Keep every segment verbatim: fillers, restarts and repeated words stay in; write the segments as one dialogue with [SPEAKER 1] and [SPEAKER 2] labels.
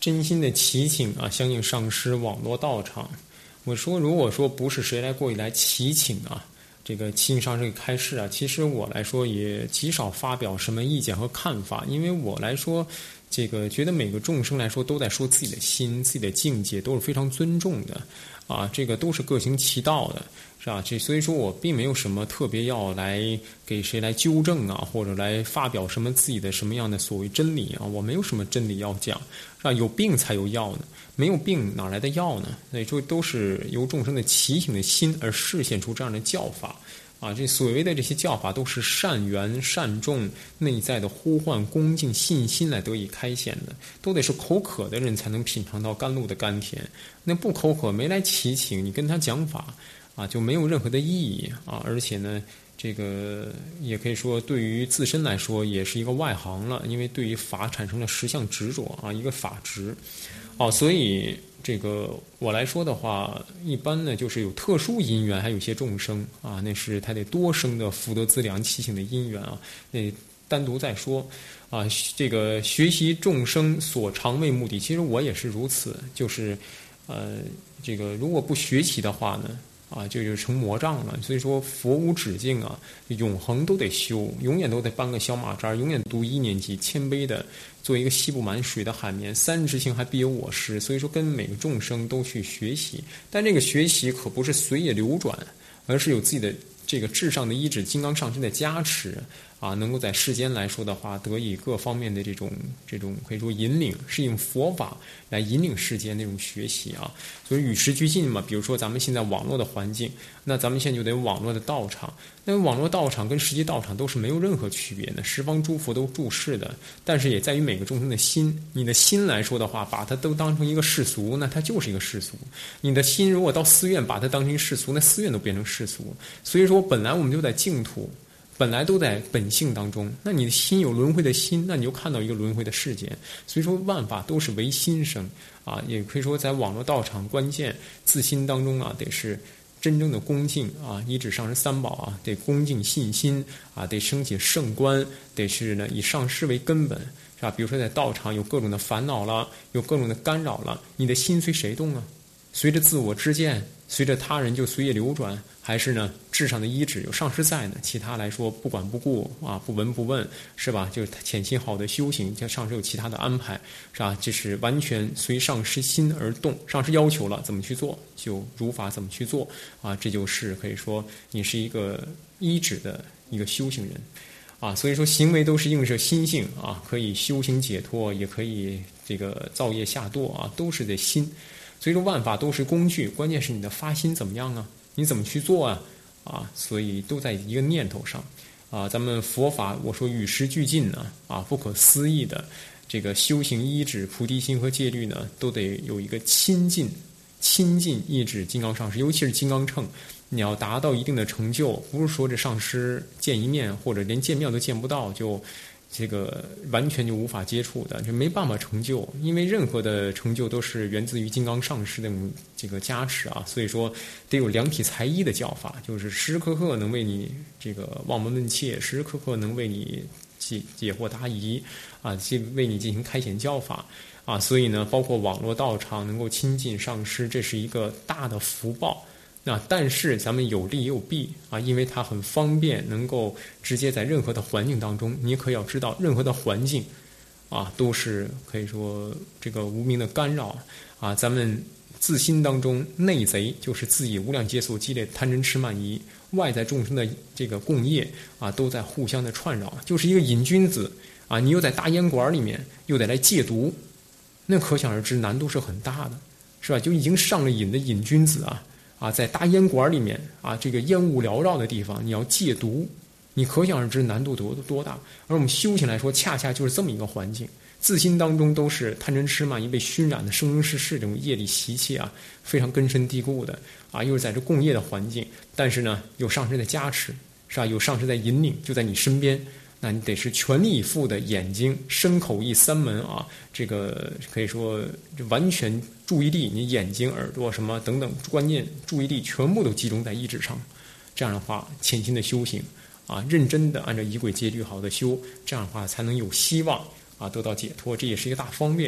[SPEAKER 1] 真心的祈请啊，相应上师网络道场。我说，如果说不是谁来过来祈请啊，这个祈请上师给开示啊，其实我来说也极少发表什么意见和看法，因为我来说，这个觉得每个众生来说都在说自己的心、自己的境界，都是非常尊重的啊，这个都是各行其道的。是吧？这所以说我并没有什么特别要来给谁来纠正啊，或者来发表什么自己的什么样的所谓真理啊，我没有什么真理要讲，是吧？有病才有药呢，没有病哪来的药呢？所以说都是由众生的祈请的心而示现出这样的教法啊。这所谓的这些教法都是善缘善众内在的呼唤恭敬信心来得以开显的，都得是口渴的人才能品尝到甘露的甘甜。那不口渴没来祈请，你跟他讲法啊，就没有任何的意义啊！而且呢，这个也可以说对于自身来说也是一个外行了，因为对于法产生了实相执着啊，一个法执，哦、啊，所以这个我来说的话，一般呢就是有特殊因缘，还有一些众生啊，那是他得多生的福德资粮七情的因缘啊，那单独再说啊。这个学习众生所长为目的，其实我也是如此，就是呃，这个如果不学习的话呢。啊，就就成魔障了。所以说，佛无止境啊，永恒都得修，永远都得搬个小马扎，永远读一年级，谦卑的做一个吸不满水的海绵，三之性还必有我师。所以说，跟每个众生都去学习，但这个学习可不是随意流转，而是有自己的这个至上的依止，金刚上身的加持啊，能够在世间来说的话，得以各方面的这种这种可以说引领，是用佛法来引领世间那种学习啊。所以与时俱进嘛，比如说咱们现在网络的环境，那咱们现在就得有网络的道场。那网络道场跟实际道场都是没有任何区别的，十方诸佛都注释的，但是也在于每个众生的心。你的心来说的话，把它都当成一个世俗，那它就是一个世俗。你的心如果到寺院把它当成世俗，那寺院都变成世俗。所以说，本来我们就在净土。本来都在本性当中，那你的心有轮回的心，那你就看到一个轮回的世界。所以说万法都是唯心生啊，也可以说在网络道场关键自心当中啊，得是真正的恭敬啊，依止上师三宝啊，得恭敬信心啊，得升起圣观，得是呢以上师为根本，是吧？比如说在道场有各种的烦恼了，有各种的干扰了，你的心随谁动啊？随着自我之见，随着他人就随意流转，还是呢至上的依止有上师在呢？其他来说不管不顾啊，不闻不问，是吧？就是潜心好的修行，像上师有其他的安排，是吧？这是完全随上师心而动，上师要求了怎么去做，就如法怎么去做啊，这就是可以说你是一个依止的一个修行人啊。所以说行为都是映射心性啊，可以修行解脱，也可以这个造业下堕啊，都是在心。所以说万法都是工具，关键是你的发心怎么样啊？你怎么去做啊？啊，所以都在一个念头上啊。咱们佛法我说与时俱进呢，啊，不可思议的这个修行依止菩提心和戒律呢，都得有一个亲近、亲近依止金刚上师，尤其是金刚乘。你要达到一定的成就，不是说这上师见一面或者连见面都见不到就。这个完全就无法接触的，就没办法成就，因为任何的成就都是源自于金刚上师的这个加持啊，所以说得有量体裁衣的教法，就是时时刻刻能为你这个望闻问切，时时刻刻能为你解解惑答疑啊，为你进行开显教法啊，所以呢，包括网络道场能够亲近上师，这是一个大的福报。那但是咱们有利也有弊啊，因为它很方便，能够直接在任何的环境当中，你可要知道，任何的环境啊，都是可以说这个无名的干扰啊。咱们自心当中内贼就是自己无量劫所积累贪嗔痴慢疑，外在众生的这个共业啊，都在互相的串扰，就是一个瘾君子啊，你又在大烟馆里面又得来戒毒，那可想而知难度是很大的，是吧？就已经上了瘾的瘾君子啊。啊，在大烟馆里面啊，这个烟雾缭绕的地方，你要戒毒，你可想而知难度多多大。而我们修行来说，恰恰就是这么一个环境，自心当中都是贪嗔痴慢疑被熏染的生生世世这种业力习气啊，非常根深蒂固的啊，又是在这共业的环境，但是呢，有上师的加持，是吧？有上师在引领，就在你身边。那你得是全力以赴的眼睛、身、口、意三门啊，这个可以说完全注意力，你眼睛、耳朵什么等等关键注意力全部都集中在意志上。这样的话，潜心的修行啊，认真的按照仪轨戒律好的修，这样的话才能有希望啊得到解脱，这也是一个大方便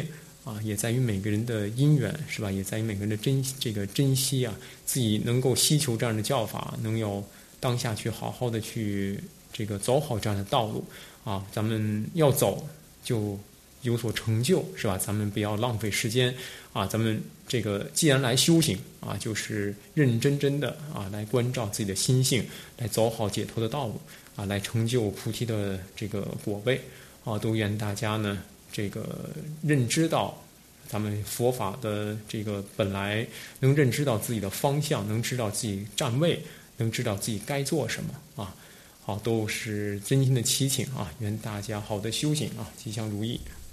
[SPEAKER 1] 啊，也在于每个人的因缘，是吧？也在于每个人的珍这个珍惜啊，自己能够希求这样的教法，能有当下去好好的去这个走好这样的道路啊。咱们要走就有所成就，是吧？咱们不要浪费时间啊。咱们这个既然来修行啊，就是认认真真的啊，来关照自己的心性，来走好解脱的道路啊，来成就菩提的这个果位啊。都愿大家呢，这个认知到咱们佛法的这个本来，能认知到自己的方向，能知道自己站位，能知道自己该做什么啊。好，都是真心的祈请啊，愿大家好的修行啊，吉祥如意。